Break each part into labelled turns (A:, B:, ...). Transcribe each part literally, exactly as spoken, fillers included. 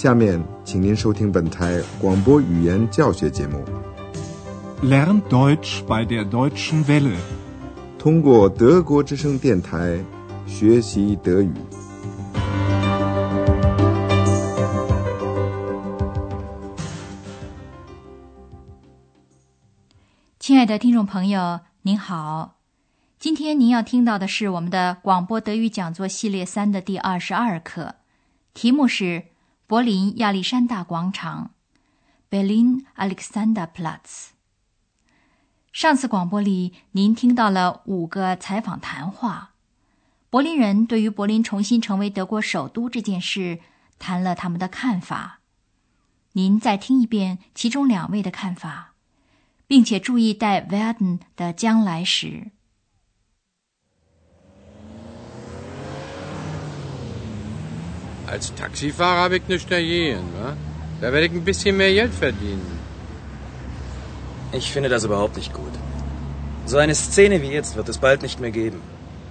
A: 下面，请您收听本台广播语言教学节目。
B: Lern Deutsch bei der Deutschen Welle。
A: 通过德国之声电台学习德语。
C: 亲爱的听众朋友，您好。今天您要听到的是我们的广播德语讲座系列三的第二十二课，题目是柏林亚历山大广场 Berlin Alexanderplatz。 上次广播里您听到了五个采访谈话，柏林人对于柏林重新成为德国首都这件事谈了他们的看法。您再听一遍其中两位的看法，并且注意带 werden 的将来时。
D: Als Taxifahrer habe ich nichts dagegen, wa? Da werde ich ein bisschen mehr Geld verdienen.
E: Ich finde das überhaupt nicht gut. So eine Szene wie jetzt wird es bald nicht mehr geben.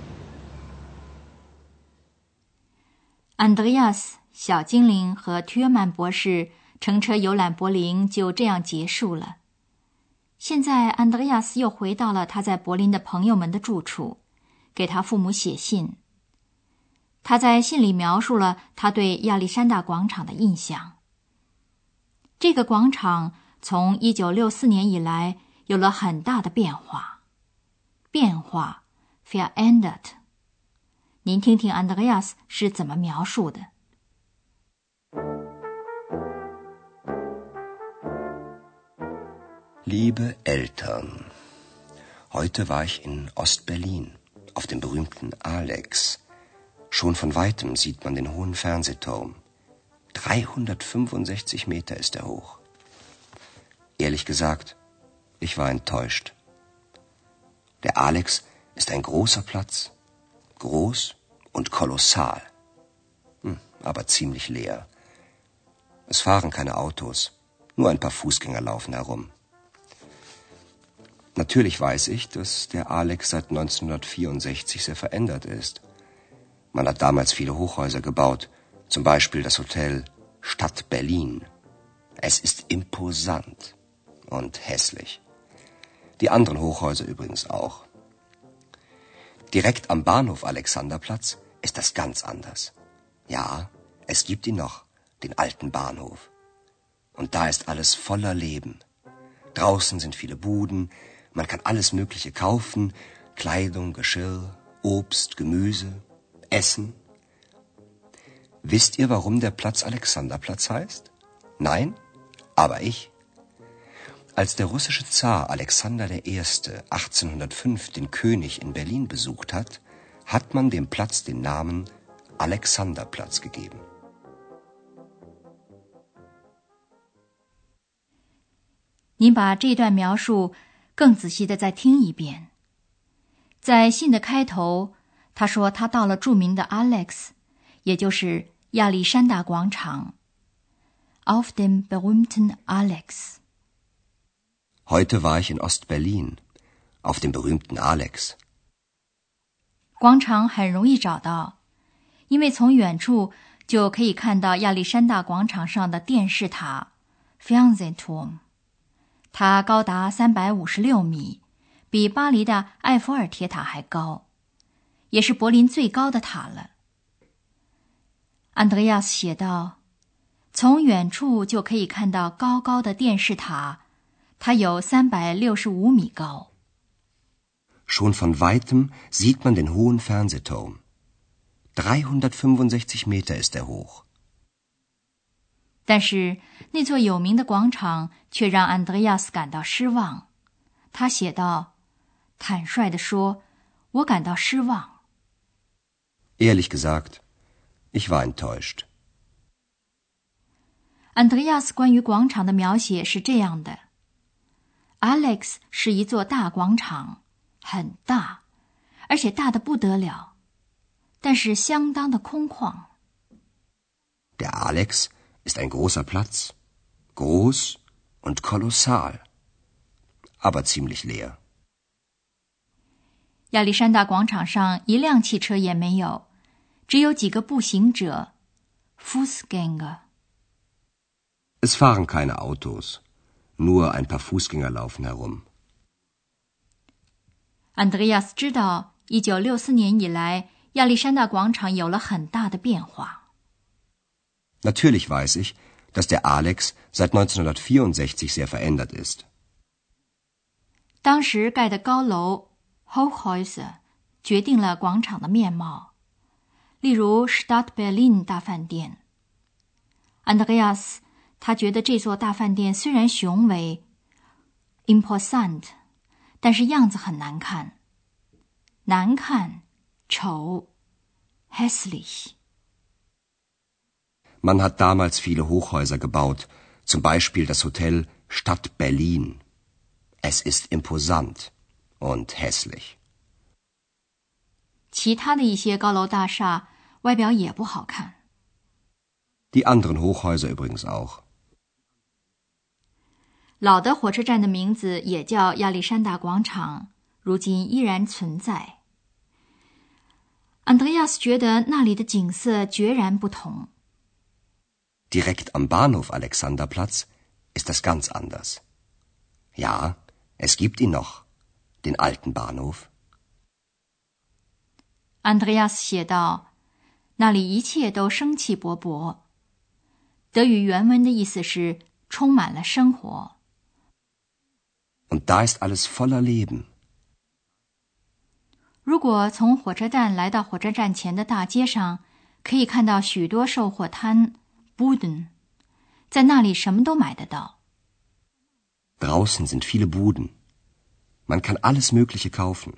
C: Andreas 小精灵和ทื尔曼博士乘车游览柏林就这样结束了。现在安德烈亚斯又回到了他在柏林的朋友们的住处，给他父母写信。他在信里描述了他对亚历山大广场的印象。这个广场从一九六四年以来有了很大的变化。变化 verändert。 您听听安德烈亚斯是怎么描述的。
F: Liebe Eltern, heute war ich in Ostberlin, auf dem berühmten Alex. Schon von weitem sieht man den hohen Fernsehturm. dreihundertfünfundsechzig Meter ist er hoch. Ehrlich gesagt, ich war enttäuscht. Der Alex ist ein großer Platz. Groß und kolossal. Hm, aber ziemlich leer. Es fahren keine Autos. Nur ein paar Fußgänger laufen herum. Natürlich weiß ich, dass der Alex seit neunzehnhundertvierundsechzig sehr verändert ist. Man hat damals viele Hochhäuser gebaut, zum Beispiel das Hotel Stadt Berlin. Es ist imposant und hässlich. Die anderen Hochhäuser übrigens auch. Direkt am Bahnhof Alexanderplatz ist das ganz anders. Ja, es gibt ihn noch, den alten Bahnhof. Und da ist alles voller Leben. Draußen sind viele Buden, man kann alles Mögliche kaufen, Kleidung, Geschirr, Obst, Gemüse, Essen. Wisst ihr, warum der Platz Alexanderplatz heißt? Nein? Aber ich. Als der russische Zar Alexander der Erste achtzehnhundertfünf den König in Berlin besucht hat, hat man dem Platz den Namen Alexanderplatz gegeben.
C: 您把这段描述更仔细地再听一遍。在信的开头，他说他到了著名的 Alex， 也就是亚历山大广场 Auf dem berühmten Alex。
F: Heute war ich in Ostberlin, auf dem berühmten Alex。
C: 广场很容易找到，因为从远处就可以看到亚历山大广场上的电视塔 Fernsehturm。 它高达三百五十六米，比巴黎的埃菲尔铁塔还高，也是柏林最高的塔了。安德烈亚斯写道，从远处就可以看到高高的电视塔，它有三百六十五米高。
F: Schon von weitem sieht man den hohen Fernsehturm. dreihundertfünfundsechzig Meter ist er hoch.
C: 但是那座有名的广场却让安德烈亚斯感到失望。他写道，坦率地说，我感到失望。
F: Ehrlich gesagt, ich war enttäuscht.
C: 安德烈亚斯关于广场的描写是这样的： Alex 是一座大广场，很大，而且大得不得了，但是相当的空旷。
F: Der Alex ist ein großer Platz, groß und kolossal, aber ziemlich leer.
C: 亚历山大广场上一辆汽车也没有，只有几个步行者 Fußgänger。
F: Es fahren keine Autos, nur ein paar Fußgänger laufen herum.
C: Andreas 知道一九六四年以来亚历山大广场有了很大的变化。
F: Natürlich weiß ich, dass der Alex seit neunzehnhundertvierundsechzig sehr verändert ist.
C: 当时盖的高楼 Hochhäuser 决定了广场的面貌，例如 Stadt Berlin 大饭店。Andreas 他觉得这座大饭店虽然雄伟 imposant， 但是样子很难看，难看，丑 hässlich。
F: Man hat damals viele Hochhäuser gebaut, zum Beispiel das Hotel Stadt Berlin. Es ist imposant und hässlich.
C: 其他的一些高楼大厦外表也不好看。
F: Die anderen Hochhäuser übrigens auch.
C: 老的火车站的名字也叫亚历山大广场，如今依然存在。Andreas 觉得那里的景色决然不同。
F: Direkt am Bahnhof Alexanderplatz ist das ganz anders. Ja, es gibt ihn noch, den alten Bahnhof.
C: Andreas 写道，那里一切都生气勃勃。德语原文的意思是充满了生活。
F: Und da ist alles voller Leben.
C: 如果从火车站来到火车站前的大街上，可以看到许多售货摊 Buden， 在那里什么都买得到。
F: Draußen sind viele Buden. Man kann alles Mögliche kaufen.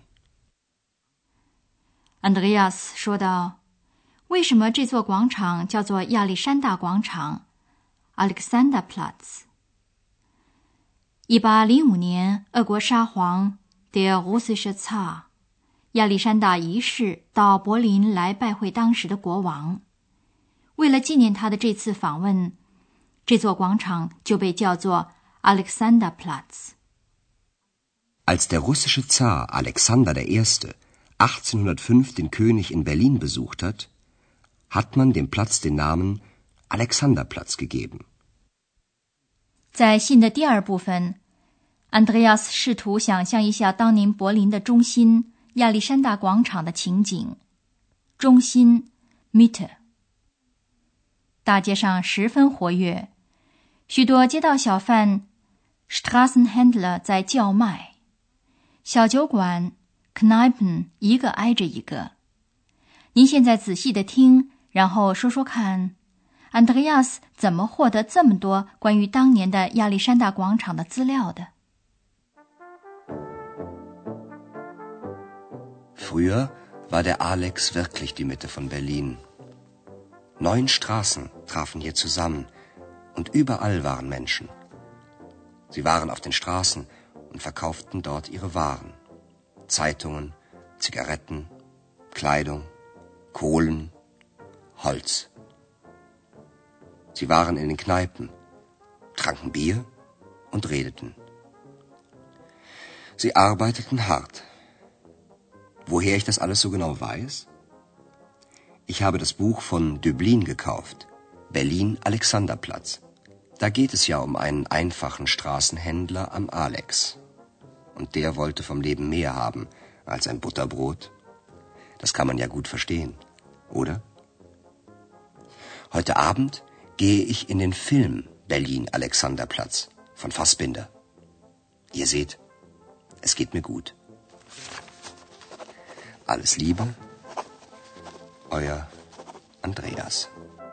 C: Andreas 说道，为什么这座广场叫做亚历山大广场 Alexanderplatz？ 一八零五年，俄国沙皇 Der russische Zar 亚历山大一世到柏林来拜会当时的国王。为了纪念他的这次访问，这座广场就被叫做 Alexanderplatz。
F: Als der russische Zar Alexander der Erste achtzehnhundertfünf den König in Berlin besucht hat, hat man dem Platz den Namen Alexanderplatz gegeben.
C: 在信的第二部分，安德烈亚斯试图想象一下当年柏林的中心亚历山大广场的情景。中心 Mitte， 大街上十分活跃，许多街道小贩 Straßenhändler 在叫卖，小酒馆 Kneipen 一个挨着一个。您现在仔细地听，然后说说看，安德烈亚斯怎么获得这么多关于当年的亚历山大广场的资料的？
F: Früher war der Alex wirklich die Mitte von Berlin. Neun Straßen trafen hier zusammen und überall waren Menschen. Sie waren auf den Straßen und verkauften dort ihre Waren. Zeitungen, Zigaretten, Kleidung, Kohlen, Holz. Sie waren in den Kneipen, tranken Bier und redeten. Sie arbeiteten hart. Woher ich das alles so genau weiß? Ich habe das Buch von Döblin gekauft, Berlin Alexanderplatz. Da geht es ja um einen einfachen Straßenhändler am Alex. Und der wollte vom Leben mehr haben als ein Butterbrot. Das kann man ja gut verstehen, oder? Heute Abend gehe ich in den Film Berlin Alexanderplatz von Fassbinder. Ihr seht, es geht mir gut. Alles Liebe, euer Andreas.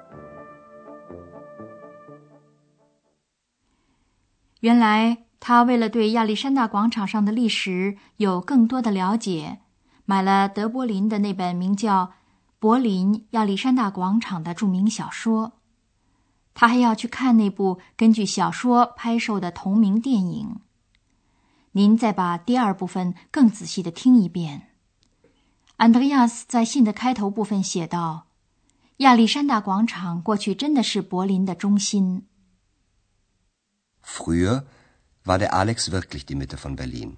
C: 原来他为了对亚历山大广场上的历史有更多的了解，买了德柏林的那本名叫《柏林亚历山大广场》的著名小说。他还要去看那部根据小说拍摄的同名电影。您再把第二部分更仔细地听一遍。安德烈亚斯在信的开头部分写道，亚历山大广场过去真的是柏林的中心。
F: Früher war der Alex wirklich die Mitte von Berlin.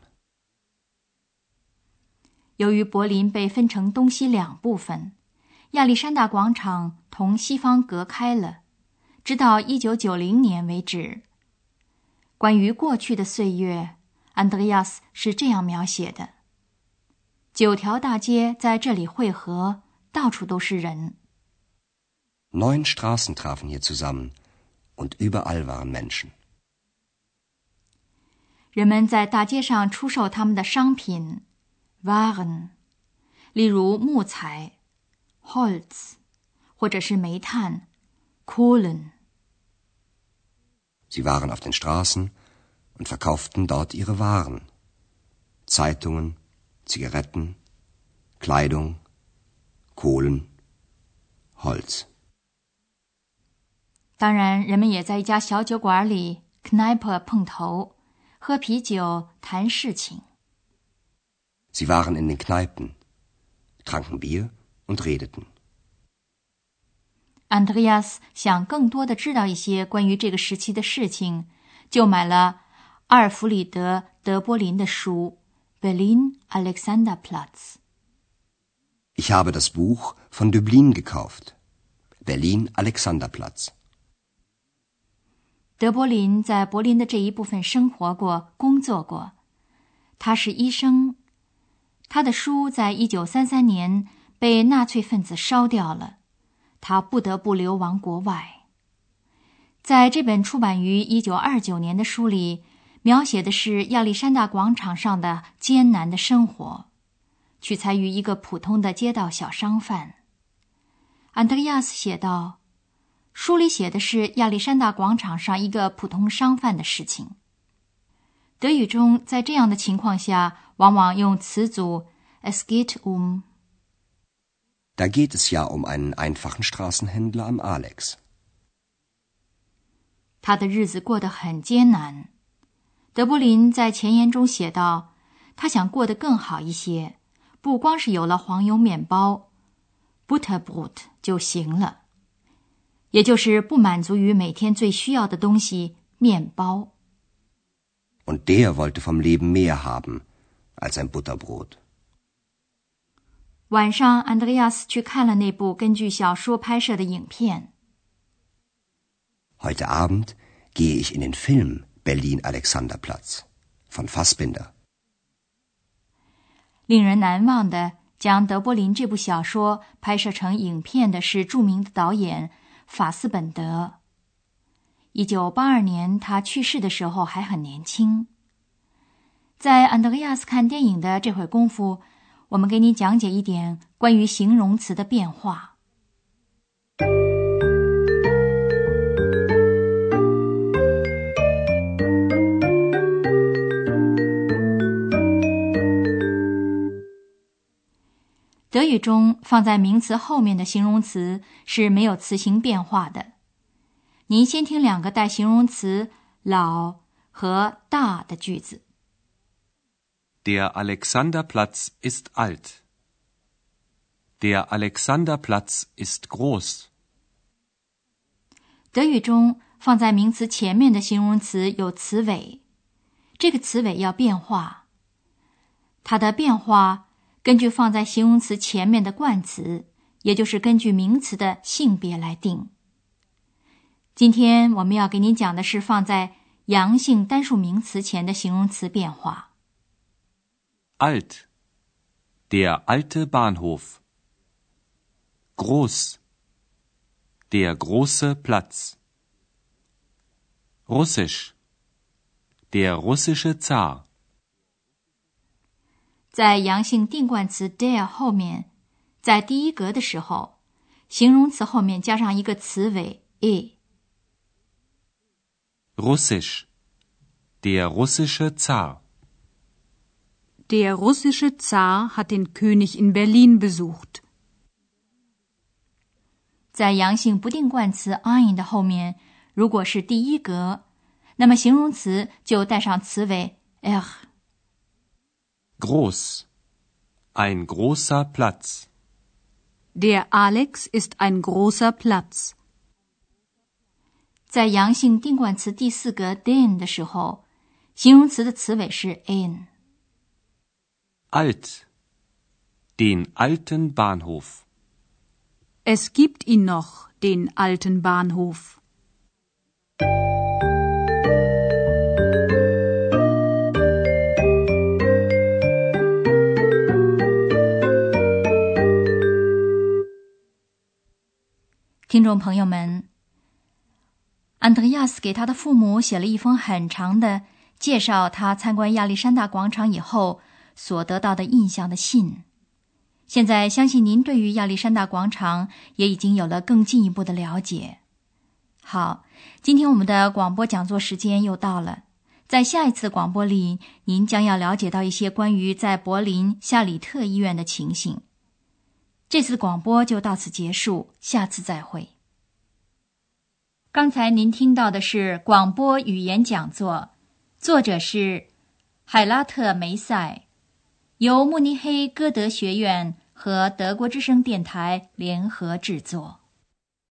C: 由于柏林被分成东西两部分，亚历山大广场同西方隔开了， 直到一九九零年为止。关于过去的岁月，安德烈亚斯是这样描写的：九条大街在这里汇合，到处都是人。
F: Neun Straßen trafen hier zusammen, und überall waren Menschen.
C: 人们在大街上出售他们的商品 Waren， 例如木材 Holz， 或者是煤炭 Kohlen。
F: Sie waren auf den Straßen und verkauften dort ihre Waren. Zeitungen, Zigaretten, Kleidung, Kohlen, Holz.
C: 当然，人们也在一家小酒馆里 Kneipe 碰头，喝啤酒，谈事情。
F: Sie waren in den Kneipen, tranken Bier und redeten.
C: Andreas 想更多的知道一些关于这个时期的事情，就买了阿尔弗里德·德波林的书《Berlin Alexanderplatz》。
F: Ich habe das Buch von Döblin gekauft. Berlin Alexanderplatz.
C: 德波林在柏林的这一部分生活过，工作过。他是医生。他的书在一九三三年被纳粹分子烧掉了，他不得不流亡国外。在这本出版于一九二九年的书里，描写的是亚历山大广场上的艰难的生活，取材于一个普通的街道小商贩。安德烈亚斯写道，书里写的是亚历山大广场上一个普通商贩的事情。德语中在这样的情况下往往用词组 es geht um。
F: Da geht es ja um einen einfachen Straßenhändler am Alex.
C: 他的日子过得很艰难。德波林在前言中写道，他想过得更好一些，不光是有了黄油面包 Butterbrot 就行了，也就是不满足于每天最需要的东西面包。
F: Und der wollte vom Leben mehr haben als ein Butterbrot.
C: 晚上，安德烈亚斯去看了那部根据小说拍摄的影片。
F: Heute Abend gehe ich in den Film Berlin Alexanderplatz von Fassbinder.
C: 令人难忘的将德波林这部小说拍摄成影片的是著名的导演法斯本德。一九八二年他去世的时候还很年轻。在安德烈亚斯看电影的这会功夫，我们给你讲解一点关于形容词的变化。德语中放在名词后面的形容词是没有词形变化的。您先听两个带形容词老和大的句子。
B: Der Alexanderplatz ist alt. Der Alexanderplatz ist groß.
C: 德语中放在名词前面的形容词有词尾，这个词尾要变化。它的变化根据放在形容词前面的冠词，也就是根据名词的性别来定。今天我们要给您讲的是放在阳性单数名词前的形容词变化。
B: Alt. Der alte Bahnhof. Groß. Der große Platz. Russisch. Der russische Zar.
C: 在阳性定冠词 der 后面，在第一格的时候，形容词后面加上一个词尾 e。
B: Russisch. Der russische Zar.
G: Der russische Zar hat den König in Berlin besucht.
C: 在阳性不定冠词 ein 的后面，如果是第一格，那么形容词就带上词尾 er。
B: Groß. Ein großer Platz.
G: Der Alex ist ein großer Platz.
C: 在阳性定冠词第四格 den 的时候，形容词的词尾是 ein。
B: Alt. Den alten Bahnhof.
G: Es gibt ihn noch, den alten Bahnhof.
C: 听众朋友们，安德烈亚斯给他的父母写了一封很长的介绍他参观亚历山大广场以后所得到的印象的信。现在相信您对于亚历山大广场也已经有了更进一步的了解。好，今天我们的广播讲座时间又到了，在下一次广播里，您将要了解到一些关于在柏林夏里特医院的情形。这次广播就到此结束，下次再会。刚才您听到的是广播语言讲座，作者是海拉特梅塞，由慕尼黑歌德学院和德国之声电台联合制作。